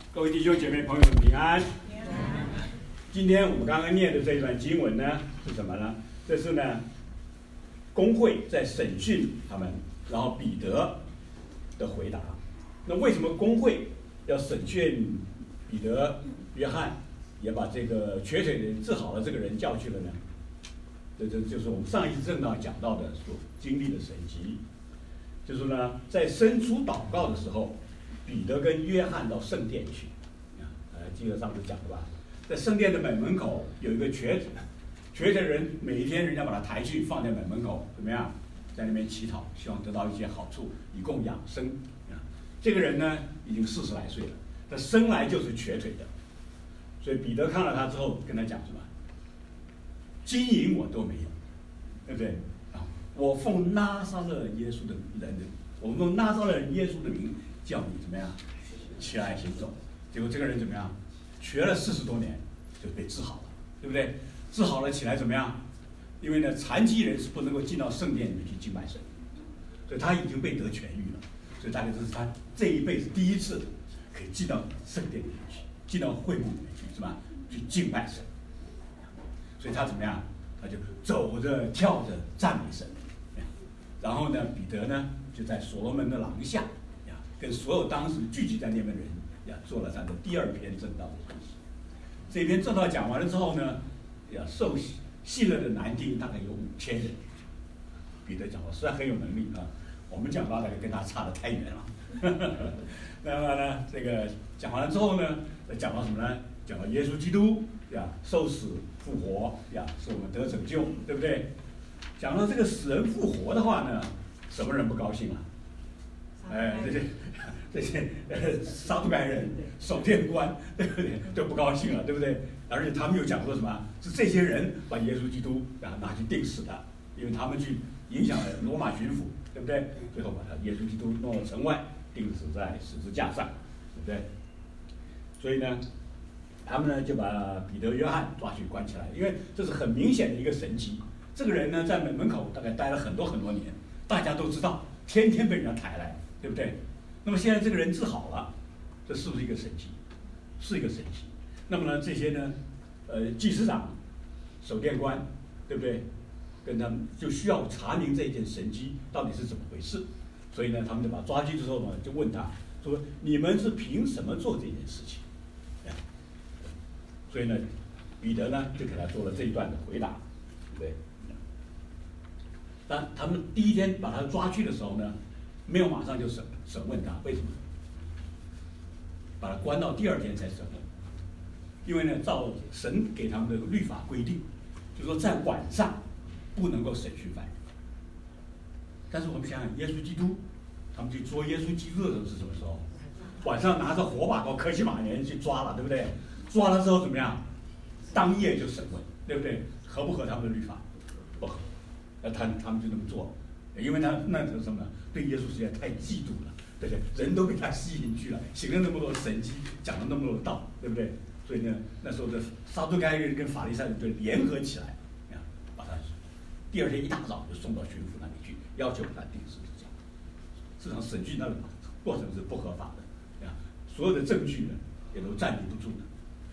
各位弟兄姐妹朋友们平安。今天我们刚刚念的这一段经文呢是什么呢？这是呢公会在审讯他们，然后彼得的回答。那为什么公会要审讯彼得、约翰，也把这个瘸腿人治好了这个人叫去了呢？这就是我们上一次正道讲到的所经历的神迹，就是呢在伸出祷告的时候，彼得跟约翰到圣殿去，记得上次讲的吧？在圣殿的门口有一个瘸腿人，每一天人家把他抬去放在门口，怎么样？在那边乞讨，希望得到一些好处，以供养生。这个人呢已经40来岁了，他生来就是瘸腿的，所以彼得看了他之后跟他讲什么？金银我都没有，对不对？我奉拿撒勒耶稣的人，我们用拿撒勒人耶稣的名叫你怎么样起来行走。结果这个人怎么样？瘸了40多年就被治好了，对不对？治好了起来怎么样？因为呢，残疾人是不能够进到圣殿里面去敬拜神，所以他已经被得痊愈了。所以大概这是他这一辈子第一次可以进到圣殿里面去，进到会幕里面去，是吧？去敬拜神。所以他怎么样？他就走着跳着赞美神。然后呢，彼得呢就在所罗门的廊下跟所有当时聚集在那边的人做了他的第2篇正道的东西。这篇正道讲完了之后呢，受信了的男丁大概有5000人。彼得讲话实在很有能力啊，我们讲到大概跟他差得太远了。那么呢，这个讲完了之后呢，讲到什么呢？讲到耶稣基督受死复活使我们得拯救，对不对？讲到这个死人复活的话呢，什么人不高兴啊？这些撒都该人、守殿官，对不对？都不高兴了，对不对？而且他们又讲说什么？是这些人把耶稣基督拿去钉死的，因为他们去影响了罗马巡抚，对不对？最后把他耶稣基督弄到城外，钉死在十字架上，对不对？所以呢，他们呢就把彼得、约翰抓去关起来，因为这是很明显的一个神迹。这个人呢在门口大概待了很多年，大家都知道，天天被人家抬来，对不对？那么现在这个人治好了，这是不是一个神迹？是一个神迹。那么呢，这些呢，祭司长、守殿官，对不对？跟他们就需要查明这件神迹到底是怎么回事。所以呢，他们就把他抓去之后呢，就问他说：“你们是凭什么做这件事情？”所以呢，彼得呢就给他做了这一段的回答，对不对？但他们第一天把他抓去的时候呢，没有马上就审问他，为什么？把他关到第2天才审问，因为呢，照神给他们的律法规定，就是说在晚上不能够审讯犯人。但是我们想想，耶稣基督，他们去捉耶稣基督的时候是什么时候？晚上拿着火把到科西玛园去抓了，对不对？抓了之后怎么样？当夜就审问，对不对？合不合他们的律法？不合。他们就这么做，因为那是什么？对耶稣实在太嫉妒了，对不对？人都被他吸引去了，行了那么多神迹，讲了那么多的道，对不对？所以呢，那时候的撒都该人跟法利赛人就联合起来，把他第2天一大早就送到巡抚那里去，要求把他钉十字架。市场审讯那个过程是不合法的，所有的证据呢也都站立不住的。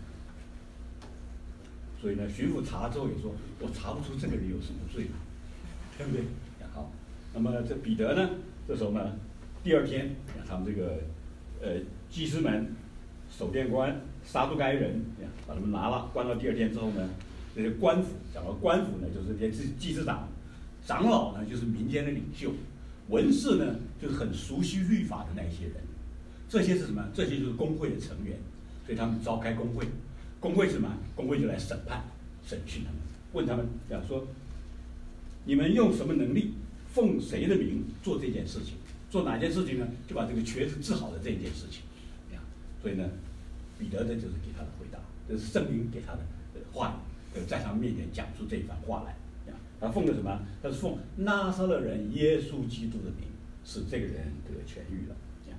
所以呢，巡抚查了之后也说，我查不出这个人有什么罪来。对不对？好，那么这彼得呢？这时候呢，第2天，他们这个祭司们、守殿官、撒都该人，把他们拿了，关到第2天之后呢，这些官府，讲到官府呢，就是这些祭司长、长老呢，就是民间的领袖，文士呢，就是很熟悉律法的那些人。这些是什么？这些就是公会的成员，所以他们召开公会。公会是什么？公会就来审判、审讯他们，问他们说。你们用什么能力，奉谁的名做这件事情？做哪件事情呢？就把这个瘸子治好的这件事情。所以呢，彼得这就是给他的回答，这是圣灵给他的话语，在他们面前讲出这番话来。他奉的什么？他是奉拿撒勒人耶稣基督的名，使这个人得痊愈了。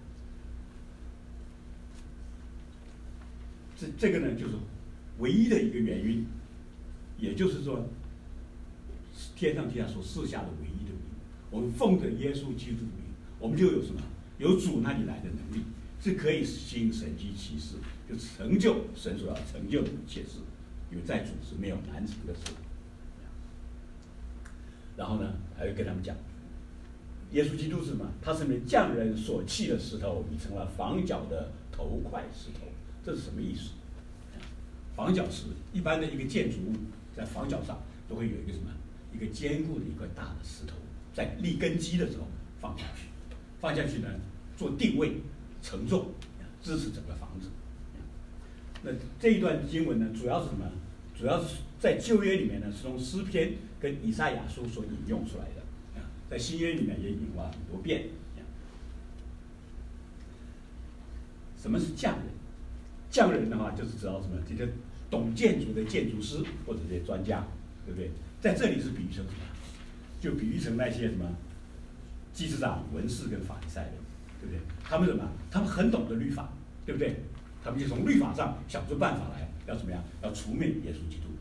这个呢，就是唯一的一个原因，也就是说。天上地下所赐下的唯一的名，我们奉着耶稣基督的名，我们就有什么？有主那里来的能力， 是可以行神迹奇事，就成就神所要成就的一切事，因为在主是没有难成的事。然后呢，还会跟他们讲，耶稣基督是什么？他是你们匠人所弃的石头，已成了房角的头块石头。这是什么意思？房角石一般的一个建筑物，在房角上都会有一个什么？一个坚固的一块大的石头，在立根基的时候放下去，放下去呢，做定位、承重，支持整个房子。那这一段经文呢，主要是什么？主要是在旧约里面呢，是从诗篇跟以赛亚书所引用出来的。在新约里面也引用了很多遍。什么是匠人？匠人的话，就是知道什么？这些懂建筑的建筑师或者这些专家，对不对？在这里是比喻成什么？就比喻成那些什么祭司长、文士跟法利赛人，对不对？他们什么？他们很懂得律法，对不对？他们就从律法上想出办法来，要怎么样？要除灭耶稣基督。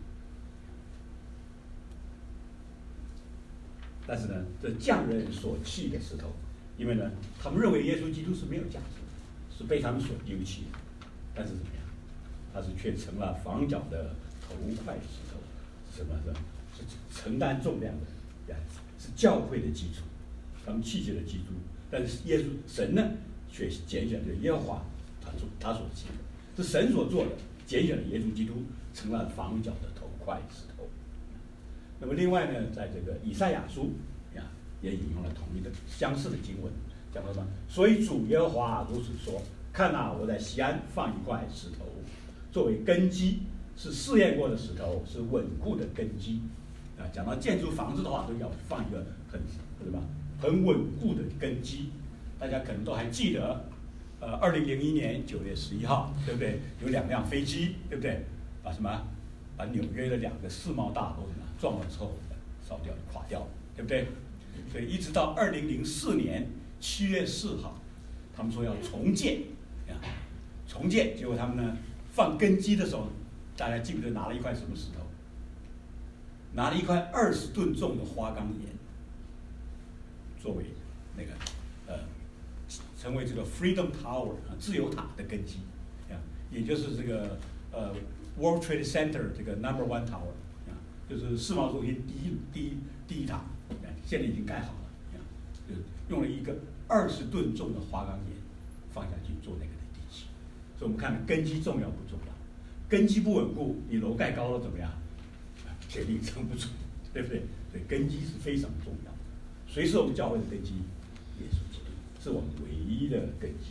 但是呢，这匠人所弃的石头，因为呢，他们认为耶稣基督是没有价值的，是被他们所丢弃的。但是怎么样？他是却成了房角的头块石头，是什么？是承担重量的，是教会的基础，他们弃绝的基督。但是耶稣神呢，却拣选了耶和华，他所弃的，是神所做的，拣选了耶稣基督，成了房角的头块石头。那么另外呢，在这个以赛亚书也引用了同一的相似的经文，讲到什么？所以主耶和华如此说：看啊，我在锡安放一块石头，作为根基，是试验过的石头，是稳固的根基。讲到建筑房子的话，都要放一个很稳固的根基。大家可能都还记得，2001年9月11号，对不对？有2辆飞机，对不对？把纽约的2个世贸大楼撞了之后烧掉、垮掉了，对不对？所以一直到2004年7月4号，他们说要重建，重建，结果他们呢放根基的时候，大家记不记得拿了一块什么石头？拿了一块20吨重的花岗岩，作为那个成为这个 Freedom Tower 自由塔的根基，也就是这个World Trade Center 这个 No.1 Tower， 就是世贸中心第一塔，现在已经盖好了，就用了一个20吨重的花岗岩放下去做那个的地基。所以我们看根基重要不重要？根基不稳固，你楼盖高了怎么样？铁定撑不住，对不对？所以根基是非常重要的。谁是我们教会的根基？耶稣基督是我们唯一的根基。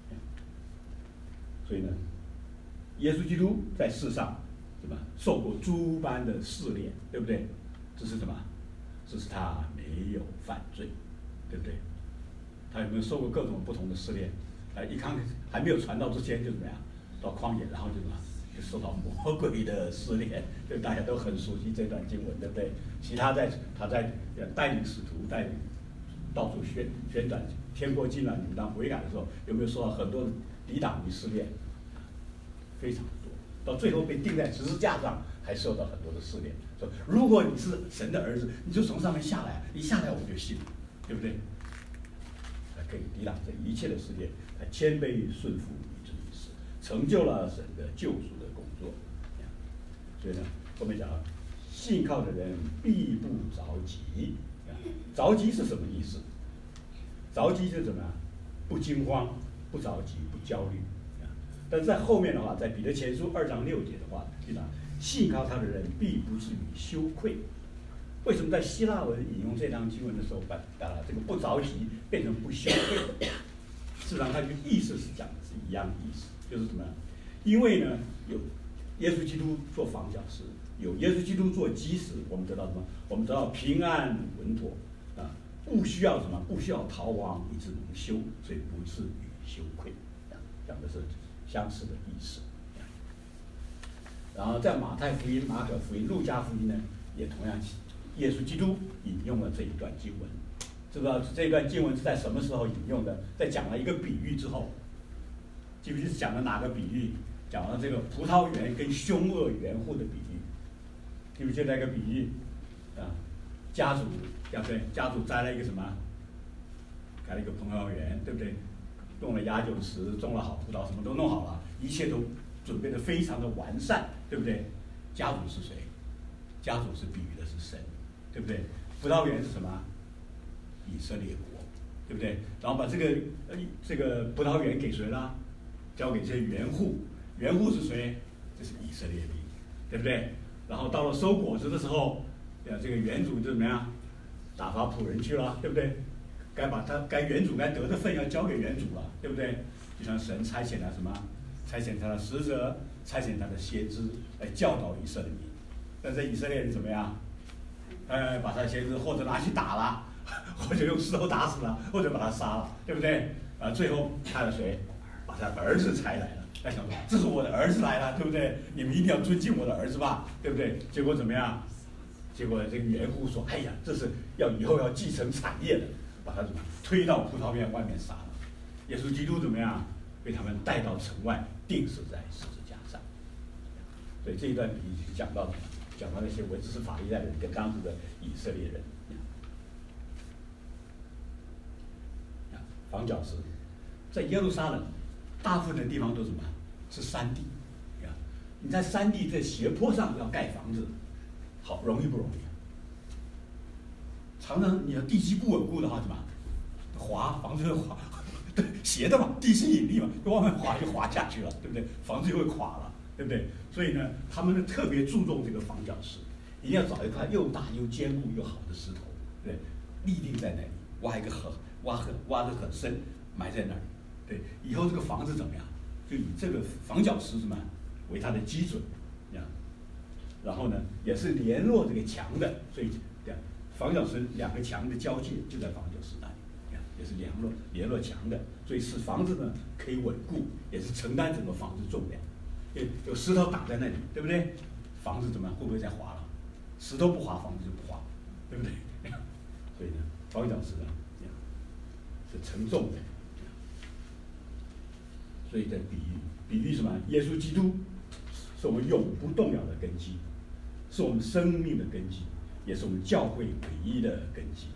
所以呢，耶稣基督在世上什么受过诸般的试炼，对不对？这是什么？这是他没有犯罪，对不对？他有没有受过各种不同的试炼？一看还没有传道之前就怎么样？到旷野，然后就什么？就受到魔鬼的试炼，对，大家都很熟悉这段经文，对不对？他在带领使徒，带领到处宣传天国近了，你们当悔改的时候，有没有受到很多的抵挡与试炼？非常多，到最后被钉在十字架上，还受到很多的试炼。说如果你是神的儿子，你就从上面下来，一下来我就信，对不对？他可以抵挡这一切的试炼，他谦卑顺服以至于死，成就了神的救赎的工作。所以呢，后面讲信靠的人必不着急。着急是什么意思？着急就是什么？不惊慌，不着急，不焦虑。但是在后面的话，在彼得前书2章6节的话，就讲信靠他的人必不至于羞愧。为什么在希腊文引用这章经文的时候，把这个不着急变成不羞愧？事实上，它的意思是讲的是一样的意思，就是什么？因为呢，有耶稣基督做房角石，有耶稣基督做基石，我们得到什么？我们得到平安稳妥啊，不需要什么？不需要逃亡以致蒙羞，所以不至于羞愧。讲的是相似的意思。然后在马太福音、马可福音、路加福音呢，也同样，耶稣基督引用了这一段经文。知道这段经文是在什么时候引用的？在讲了一个比喻之后，记不记得讲了哪个比喻？讲了这个葡萄园跟凶恶园户的比喻。记不记得那个比喻？家主，对不对？家主栽了一个什么？开了一个葡萄园，对不对？ 种了压酒池，种了好葡萄，什么都弄好了，一切都准备的非常的完善，对不对？家主是谁？家主是比喻的是神，对不对？葡萄园是什么？以色列国，对不对？然后把这个葡萄园给谁了？交给这些园户，园户是谁？这是以色列民，对不对？然后到了收果子的时候，这个园主就怎么样？打发仆人去了，对不对？该园主该得的份要交给园主了，对不对？就像神差遣了什么？差遣他的使者，差遣他的先知来教导以色列民。但是以色列人怎么样？把他的先知或者拿去打了，或者用石头打死了，或者把他杀了，对不对？最后派了谁？把他儿子差来了。他想说，这是我的儿子来了，对不对？你们一定要尊敬我的儿子吧，对不对？结果怎么样？结果这个园户说：“哎呀，这是以后要继承产业的，把他怎么推到葡萄园外面杀了。”耶稣基督怎么样？被他们带到城外，钉死在十字架上。所以这一段比喻讲到什么？讲到那些维持法利赛人跟当时的以色列人。房角石在耶路撒冷，大部分的地方都是什么？是山地。你在山地这斜坡上要盖房子，好容易不容易？常常你要地基不稳固的话，怎么滑？房子会滑，对，斜的嘛，地心引力嘛，就往外滑就滑下去了，对不对？房子就会垮了，对不对？所以呢，他们特别注重这个房角石，一定要找一块又大又坚固又好的石头，对，立定在那里，挖得很深，埋在那里，对，以后这个房子怎么样？就以这个房角石什么为它的基准，然后呢，也是联络这个墙的，所以房角石两个墙的交界就在房角石那里，也是联络墙的，所以使房子呢可以稳固，也是承担整个房子重量。有石头挡在那里，对不对？房子怎么样？会不会再滑了？石头不滑，房子就不滑，对不对？所以呢，房角石呢是承重的。所以在比喻什么？耶稣基督是我们永不动摇的根基，是我们生命的根基，也是我们教会唯一的根基。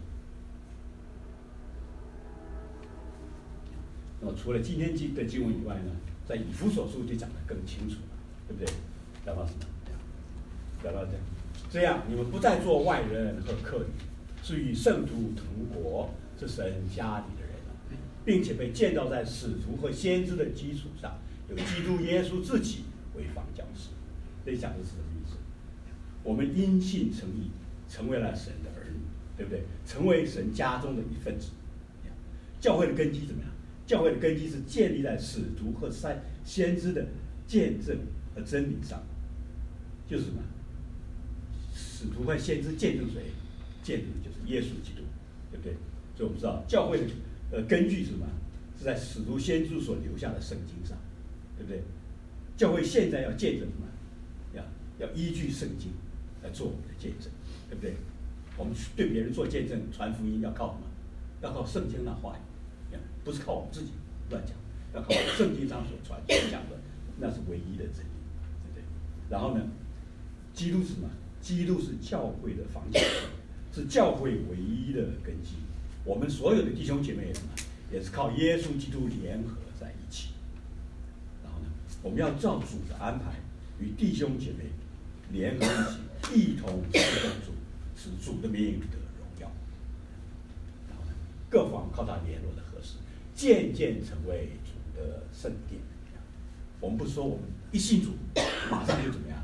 那么除了今天的经文以外呢，在以弗所书就讲得更清楚了，对不对？讲到什么？讲到这样，你们不再做外人和客旅，是与圣徒同国，是神家里的人，并且被建造在使徒和先知的基础上，有基督耶稣自己为房角石。这讲的是什么意思？我们因信称义，成为了神的儿女，对不对？成为神家中的一份子。教会的根基怎么样？教会的根基是建立在使徒和先知的见证和真理上，就是什么？使徒和先知见证谁？见证的就是耶稣基督，对不对？所以我们知道教会的根据是什么？是在使徒先知所留下的圣经上，对不对？教会现在要见证什么？要依据圣经来做我们的见证，对不对？我们对别人做见证、传福音要靠什么？要靠圣经的话语，不是靠我们自己乱讲，要靠圣经上所讲的，那是唯一的真理，对不对？然后呢，基督是什么？基督是教会的房角石，是教会唯一的根基。我们所有的弟兄姐妹什么，也是靠耶稣基督联合在一起。然后呢，我们要照主的安排，与弟兄姐妹联合一起，一同侍奉主，使主的名得荣耀。然后呢，各方靠他联络的合适，渐渐成为主的圣殿。我们不是说我们一信主，马上就怎么样，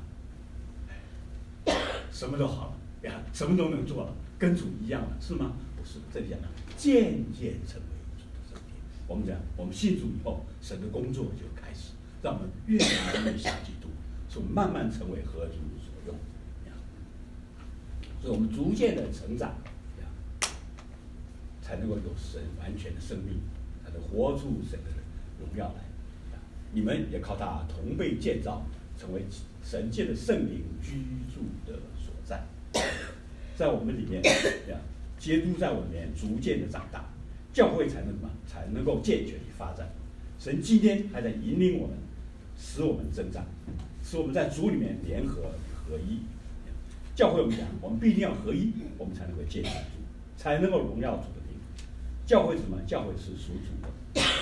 什么都好了呀，什么都能做了，跟主一样了，是吗？不是，这里讲的渐渐成为主的圣殿。我们讲，我们信主以后，神的工作就开始，让我们越来越像基督，使我们慢慢成为合主所用。所以我们逐渐的成长，才能够有神完全的生命，才能活出神的荣耀来。你们也靠他同被建造，成为神界的圣灵居住的所在，在我们里面，基督在我们里面逐渐的长大，教会才能什么？才能够健全地发展。神今天还在引领我们，使我们增长，使我们在主里面联合合一。教会我们讲，我们必定要合一，我们才能够建立主，才能够荣耀主的名。教会是什么？教会是属主的。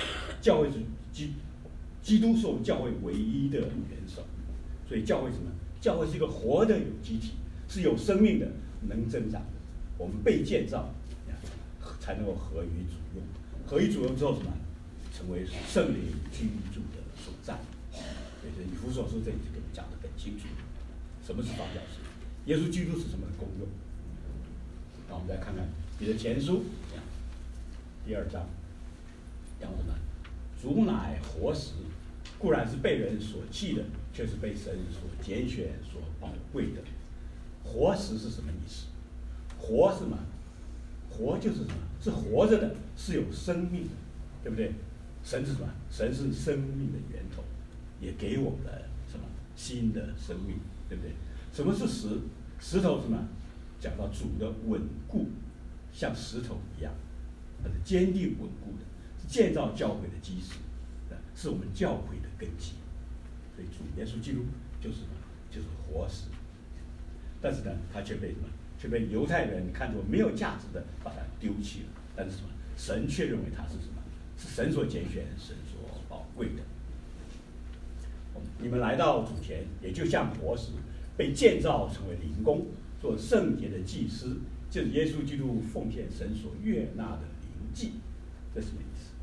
教会是基督是我们教会唯一的元首，所以教会什么？教会是一个活的有机体，是有生命的，能增长的。我们被建造，才能够合于主用。合于主用之后什么？成为圣灵居住的所在。所以以弗所书这里就给我们讲得很清楚，什么是发教士，耶稣基督是什么的功用。那我们再看看彼得前书第2章讲什么？主乃活石，固然是被人所弃的，却是被神所拣选、所宝贵的。活石是什么意思？活是什么？活就是什么？是活着的，是有生命的，对不对？神是什么？神是生命的源头，也给我们了什么新的生命，对不对？什么是石？石头是什么？讲到主的稳固，像石头一样，它是坚定稳固的，是建造教会的基石，是我们教会的根基。所以主耶稣基督就是什么？就是活石。但是呢，他却被什么？却被犹太人看作没有价值的，把它丢弃了。但是什么？神却认为它是什么？是神所拣选、神所宝贵的。你们来到主前，也就像活石，被建造成为灵宫，做圣洁的祭司，就是耶稣基督奉献神所悦纳的灵祭。这是什么意思？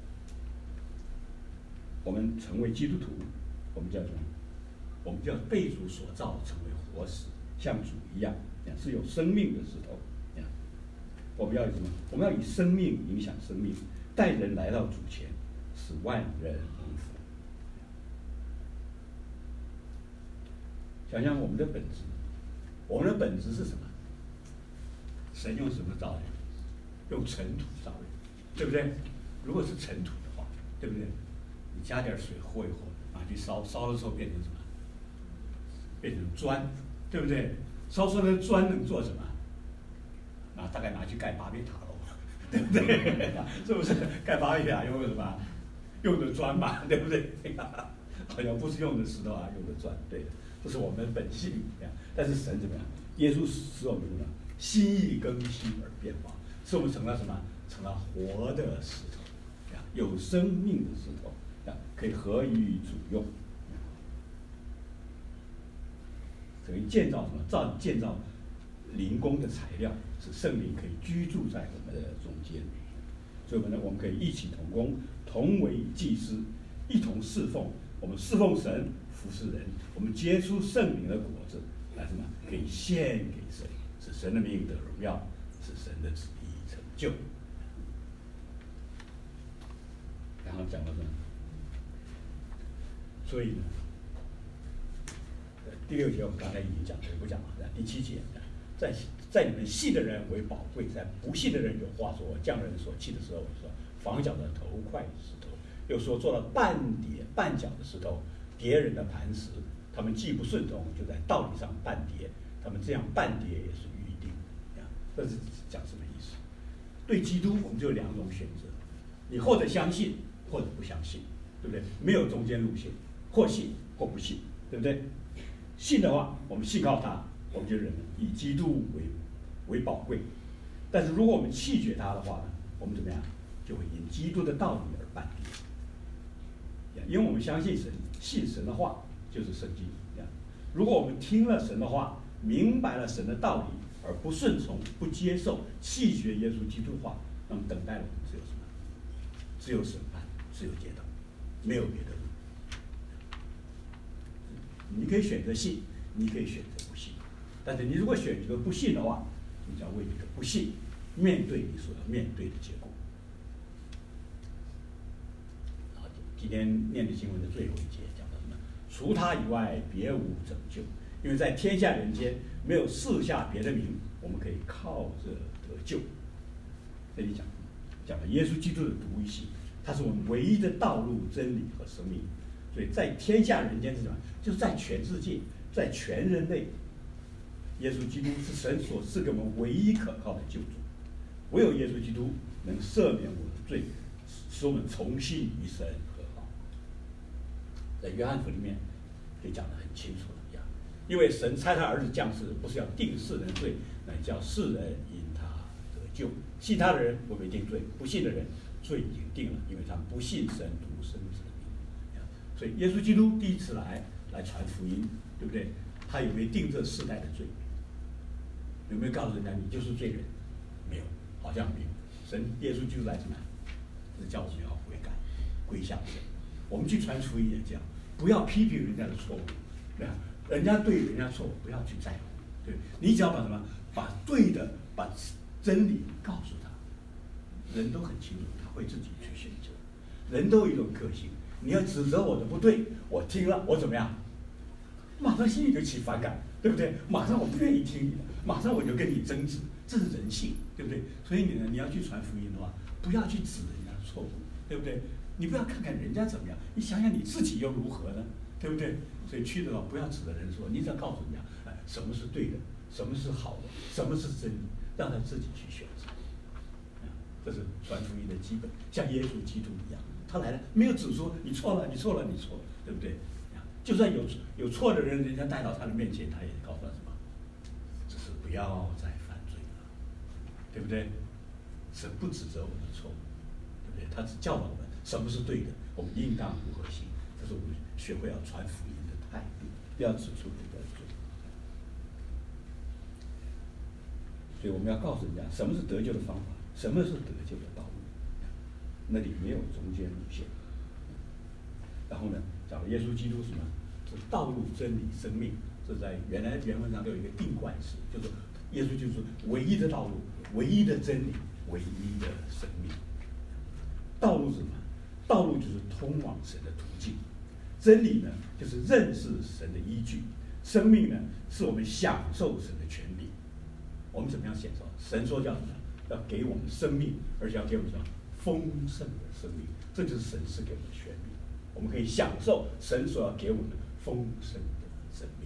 我们成为基督徒，我们叫什么？我们叫被主所造，成为活石，像主一样，是有生命的石头。我们要以什么？我们要以生命影响生命，带人来到主前，使万人蒙福。想想我们的本质，我们的本质是什么？神用什么造人？用尘土造人，对不对？如果是尘土的话，对不对？你加点水和一和，拿去烧，烧的时候变成什么？变成砖，对不对？烧出来的砖能做什么？大概拿去盖巴别塔楼，对不对？是不是？盖巴别塔用的什么？用的砖嘛，对不对？好像不是用的石头啊，用的砖，对的，这是我们的本性。但是神怎么样？耶稣使我们什么？心意更新而变化，使我们成了什么？成了活的石头，有生命的石头，可以合于主用。等于建造什么？建造灵宫的材料，使圣灵可以居住在我们的中间。所以我们可以一起同工，同为祭司，一同侍奉。我们侍奉神，服侍人，我们结出圣灵的果子，来什么？可以献给神，使神的名得荣耀，使神的旨意成就。然后讲到什么？所以呢，第6节我们刚才已经讲了，不讲了。第7节，在你们信的人为宝贵，在不信的人有话说，匠人所弃的时候说房角的头块石头，又说做了绊脚的石头，跌人的磐石。他们既不顺从，就在道理上绊跌，他们这样绊跌也是预定。这是讲什么意思？对基督我们就有2种选择，你或者相信，或者不相信，对不对？没有中间路线，或信或不信，对不对？信的话，我们信靠他，我们就认以基督为宝贵。但是如果我们弃绝他的话呢，我们怎么样？就会因基督的道理而绊跌。因为我们相信神，信神的话就是圣经。如果我们听了神的话，明白了神的道理，而不顺从、不接受、弃绝耶稣基督的话，那么等待我们只有什么？只有审判，只有跌倒，没有别的路。你可以选择信，你可以选择不信。但是你如果选择不信的话，你就要为你的不信面对你所要面对的结果。好，今天念的经文的最后一节讲到什么？除他以外，别无拯救。因为在天下人间没有赐下别的名，我们可以靠着得救。这里讲了耶稣基督的独一性，他是我们唯一的道路、真理和生命。所以在天下人间是什么？就是在全世界，在全人类，耶稣基督是神所赐给我们唯一可靠的救主。唯有耶稣基督能赦免我们的罪，使我们重新与神和好。在约翰福音里面可以讲得很清楚的呀，因为神差他儿子降世，不是要定世人罪，乃叫世人因他得救。信他的人不被定罪，不信的人罪已经定了，因为他们不信神独生子的名。所以耶稣基督第一次来传福音，对不对？他有没有定这世代的罪？有没有告诉人家你就是罪人？没有，好像没有。神耶稣基督来什么？是叫我们要悔改，归向神。我们去传福音也这样，不要批评人家的错误，对吧？人家对人家错误不要去在乎，对，你只要把什么，把对的，把真理告诉他，人都很清楚，他会自己去选择。人都有一种个性，你要指责我的不对，我听了我怎么样？马上心里就起反感，对不对？马上我不愿意听你的，马上我就跟你争执，这是人性，对不对？所以你要去传福音的话，不要去指人家的错误，对不对？你不要看看人家怎么样，你想想你自己又如何呢？对不对？所以去的话，不要指着人说，你只要告诉人家，什么是对的，什么是好的，什么是真理，让他自己去选择。这是传福音的基本，像耶稣基督一样，他来了没有只说你错了，你错了，你错了，对不对？就算有错的人，人家带到他的面前，他也告诉他什么？只是不要再犯罪了，对不对？神不指责我们的错误，对不对？他只教导我们什么是对的，我们应当如何行。这是我们学会要传福音的态度，不要指出人家的罪。所以我们要告诉人家什么是得救的方法，什么是得救的道路，那里没有中间路线。然后呢，讲耶稣基督什么？是道路、真理、生命。这在原文上都有一个定冠词，就是耶稣就是唯一的道路、唯一的真理、唯一的生命。道路是什么？道路就是通往神的途径。真理呢，就是认识神的依据；生命呢，是我们享受神的权利。我们怎么样享受？神说叫什么？要给我们生命，而且要给我们什么？丰盛的生命。这就是神赐给我们的权利。我们可以享受神所要给我们的丰盛的生命。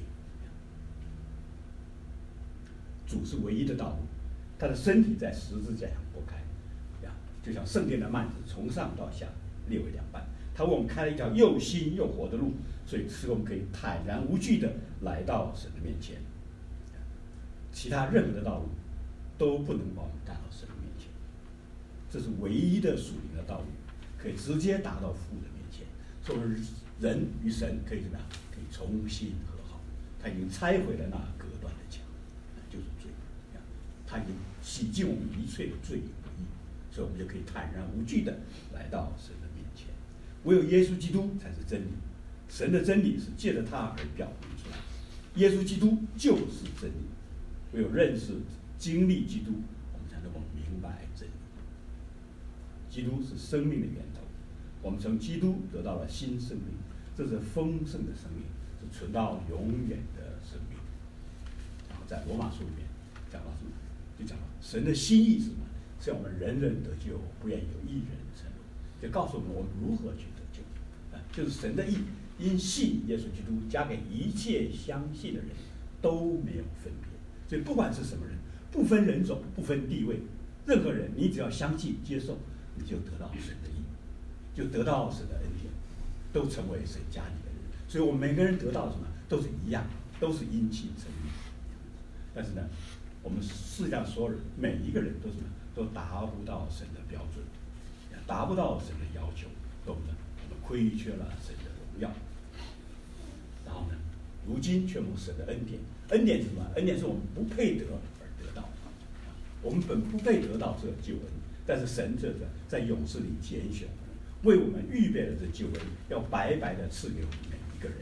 主是唯一的道路，他的身体在十字架上剥开，就像圣殿的幔子从上到下裂为两半。他为我们开了一条又新又活的路，所以使我们可以坦然无惧的来到神的面前。其他任何的道路都不能把我们带到神的面前，这是唯一的属灵的道路，可以直接达到父的面前。所以人与神可以怎么样？可以重新和好。他已经拆毁了那隔断的墙，就是罪。他已经洗净我们一切的罪与不义，所以我们就可以坦然无惧的来到神的面前。唯有耶稣基督才是真理，神的真理是借着他而表明出来。耶稣基督就是真理，唯有认识、经历基督，我们才能够明白真理。基督是生命的源头，我们从基督得到了新生命，这是丰盛的生命，是存到永远的生命。然后在罗马书里面讲到什么？就讲到神的心意是什么？是要我们人人得救，不愿有一人沉沦。就告诉我们如何去得救，就是神的意，因信耶稣基督加给一切相信的人都没有分别。所以不管是什么人，不分人种，不分地位，任何人，你只要相信接受，你就得到神的意，就得到神的恩典，都成为神家里的人。所以我们每个人得到什么都是一样，都是因信称义。但是呢，我们世界上所有人每一个人都什么，都达不到神的标准，达不到神的要求，我们亏缺了神的荣耀。然后呢，如今却蒙神的恩典。恩典是什么？恩典是我们不配得而得到。我们本不配得到这救恩，但是神这个在勇士里拣选我们，为我们预备了这救恩，要白白的赐给我们每一个人。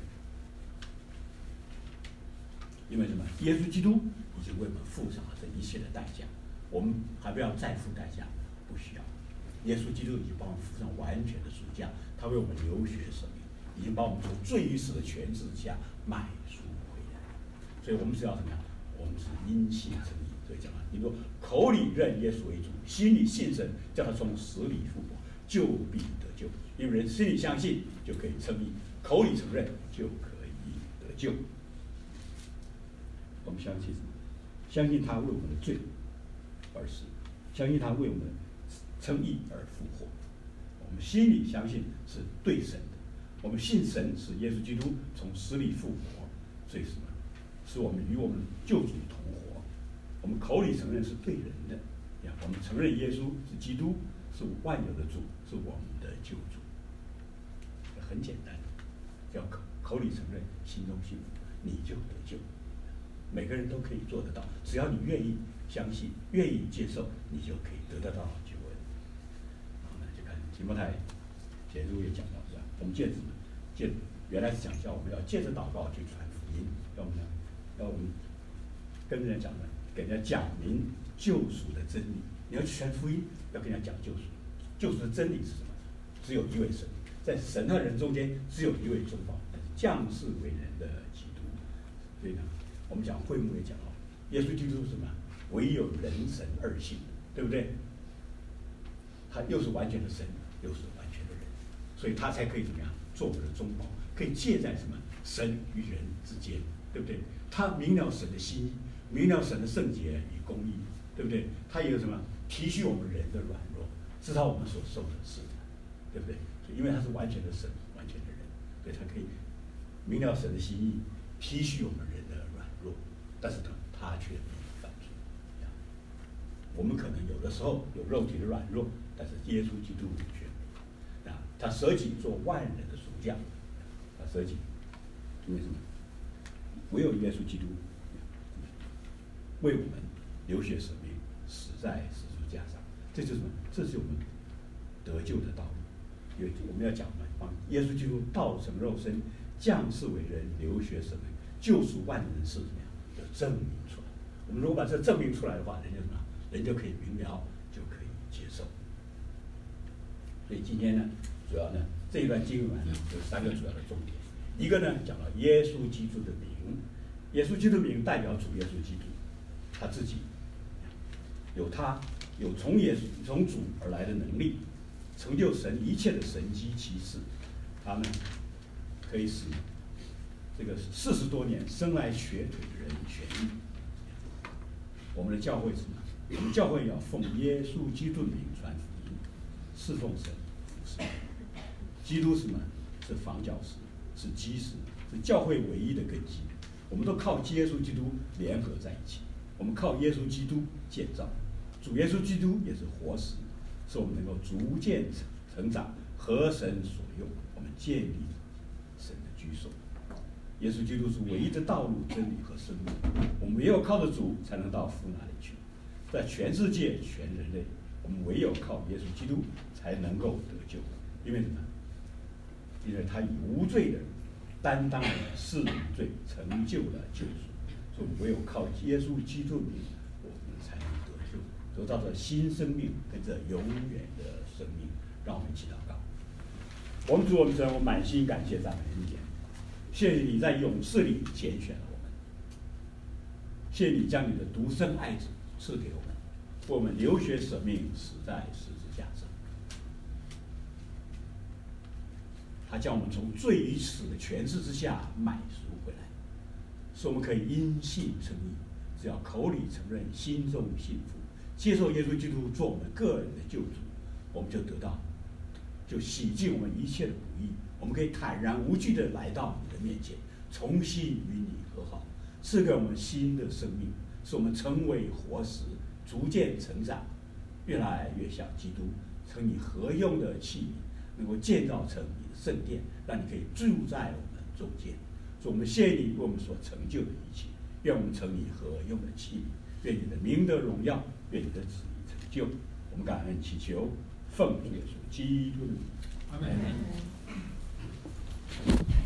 因为什么？耶稣基督已经为我们付上了这一切的代价，我们还不要再付代价，不需要。耶稣基督已经帮我们付上完全的赎价，他为我们流血舍命，已经把我们从罪与死的权势下买赎回来。所以我们是要怎么样？我们是因信称义。所以讲你说口里认耶稣为主，心里信神，叫他从死里复活，就必得救。因为人心里相信就可以称义，口里承认就可以得救。我们相信什么？相信他为我们的罪而死，相信他为我们称义而复活。我们心里相信是对神的，我们信神是耶稣基督从死里复活，所以什么？使我们与我们救主同活。我们口里承认是对人的，我们承认耶稣是基督， 是万有的主，是我们的救主。很简单，只要口里承认，心中信服，你就得救。每个人都可以做得到，只要你愿意相信，愿意接受，你就可以得到救恩。然后呢，就看提摩太前书也讲到，是吧？我们借原来是讲叫我们要借着祷告去传福音，要我们跟人家讲的，给人家讲明救赎的真理。你要去传福音，要跟人家讲救赎。救赎的真理是什么？只有一位神，在神和人中间只有一位中保，降世为人的基督。所以呢，我们讲会幕也讲了，耶稣基督是什么？唯有人神二性，对不对？他又是完全的神，又是完全的人，所以他才可以怎么样做我们的中保，可以借在什么神与人之间，对不对？他明了神的心意，明了神的圣洁与公义，对不对？他也有什么体恤我们人的软弱，知道我们所受的是，对不对？因为他是完全的神，完全的人，所以他可以明了神的心意，体恤我们人的软弱，但是他却没有犯罪。我们可能有的时候有肉体的软弱，但是耶稣基督却没有。他舍己做万人的赎价，他舍己，因为什么？唯有耶稣基督为我们流血舍命，死在十字架上。这就是什么？这是我们得救的道路。因为我们要讲嘛，耶稣基督道成肉身，降世为人，流血舍命，救赎万人是怎么样？要证明出来。我们如果把这证明出来的话，人就什么？人就可以明了，就可以接受。所以今天呢，主要呢这一段经文呢有3个主要的重点。一个呢讲到耶稣基督的名，耶稣基督的名代表主耶稣基督，他自己有从主而来的能力，成就神一切的神迹奇事。他们可以使这个40多年生来瘸腿的人痊愈。我们的教会是什么？我们教会要奉耶稣基督的名传福音，侍奉神，服侍。基督是什么？是房角石，是基石，是教会唯一的根基。我们都靠耶稣基督联合在一起，我们靠耶稣基督建造。主耶稣基督也是活石，使我们能够逐渐成长，合神所用，我们建立神的居所。耶稣基督是唯一的道路、真理和生命。我们唯有靠着主，才能到父那里去。在全世界、全人类，我们唯有靠耶稣基督，才能够得救。因为什么？因为他以无罪的担当了世人罪，成就了救赎。所以，唯有靠耶稣基督的名，我们才能得救，得到这新生命跟这永远的生命。让我们一起祷告。我们主，我们神，我满心感谢赞美恩典。谢谢你在勇士里拣选了我们，谢谢你将你的独生爱子赐给我们，为我们流血舍命，死在十字架上。他将我们从罪与死的权势之下买赎回来，使我们可以因信称义。只要口里承认，心中信服，接受耶稣基督做我们个人的救主，我们就得到，就洗净我们一切的不义。我们可以坦然无惧地来到你的面前，重新与你和好，赐给我们新的生命，使我们成为活石，逐渐成长，越来越像基督，成你合用的器皿，能够建造成你的圣殿，让你可以住在我们中间。所以我们谢谢你为我们所成就的一切，愿我们成你合用的器皿，愿你的名得荣耀，愿你的旨意成就。我们感恩祈求，奉主耶稣基督的名，阿门。